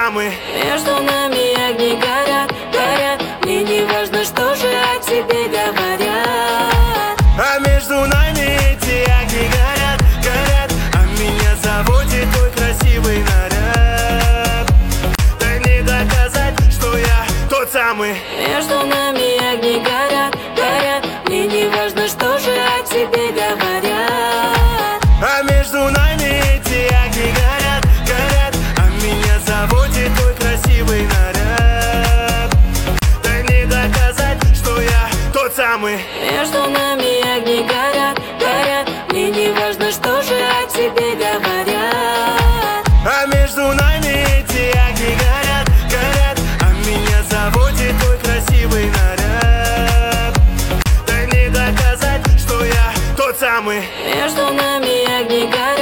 самый. Между нами огни горят, горят. Мне не важно, что же о тебе говорят. А между нами эти огни горят, горят. А меня заводит твой красивый наряд. Дай мне доказать, что я тот самый. Между нами огни горят, горят. Мне не важно, что же о тебе говорят. А между нами эти огни горят, горят. А меня заводит твой красивый наряд. Дай мне доказать, что я тот самый. Между нами огни горят, горят. Мне не важно, что же о тебе говорят. А между нами эти огни горят, горят. А меня заводит твой красивый наряд. Дай мне доказать, что я тот самый. Между нами огни горят.